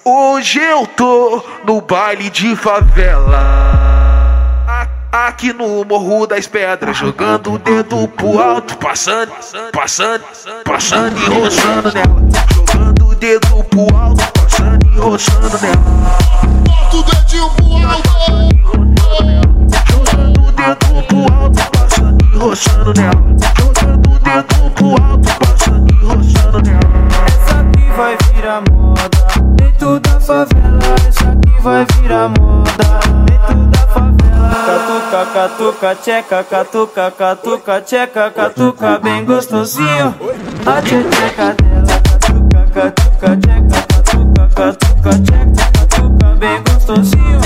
Hoje eu tô no baile de favela, aqui no Morro das Pedras, jogando o dedo pro alto, passando e roçando nela. Jogando o dedo pro alto, passando e roçando nela. Bota o dedinho pro alto. Jogando o dedo pro alto, passando e roçando nela. Jogando o dedo pro alto, passando e roçando nela. Essa aqui vai virar moda dentro da favela. Essa aqui vai virar moda dentro da favela. Catuca, catuca, tcheca, catuca, catuca, tcheca, catuca bem gostosinho. A tcheca dela, catuca, catuca, tcheca, catuca, catuca, tcheca, catuca bem gostosinho.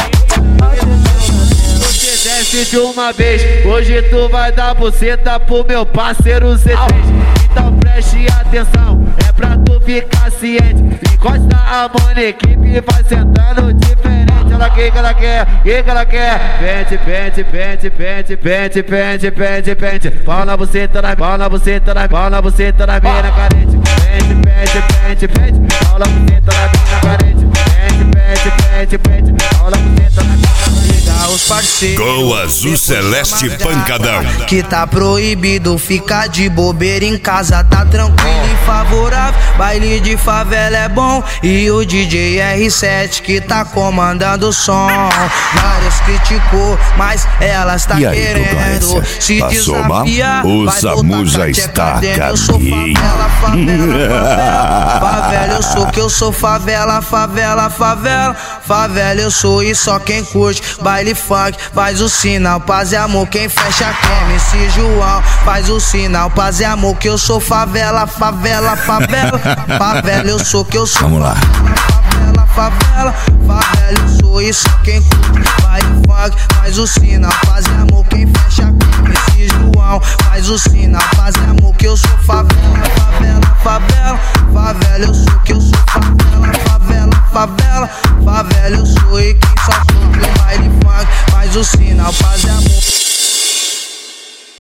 Você desce de uma vez, hoje tu vai dar buceta pro meu parceiro C3. Então preste atenção, é pra tu ficar ciente. Encosta a mão na equipe e vai sentando diferente. Ela quer, ela quer, que ela quer. Pente, pente, pente, pente, pente, pente, pente, pente. Pau na buceta, pau na buceta, pau na buceta na mina carente. Pente, pente, pente, pente, pau na buceta na mina carente. Pente, pente, pente, pente, pau na buceta na mina carente. Os parceiros Com Azul Celeste Pancadão. que tá proibido ficar de bobeira em casa, tá tranquilo e favorável. Baile de favela é bom e o DJ R7 que tá comandando o som. Vários criticou, mas elas tá E aí, querendo concorrência? se Passou mal? desafiar. O vai Samu botar já cateca está dentro. a Eu sou caminho. favela, favela, favela. Favela eu sou que eu sou favela, favela, favela. Favela eu sou e só quem curte baile funk faz o sinal, paz e amor. Quem fecha quem? MC João faz o sinal, paz e amor. Que eu sou favela, favela, favela. Favela eu sou que eu sou. Vamos lá. Favela, favela, favela eu sou e só quem curte baile funk faz o sinal, paz e amor. Quem fecha quem? MC João faz o sinal, paz e amor. Que eu sou favela, favela, favela. Favela eu sou que eu sou favela, favela, favela. Favela eu sou e quem só curte baile funk faz o sinal, paz e amor.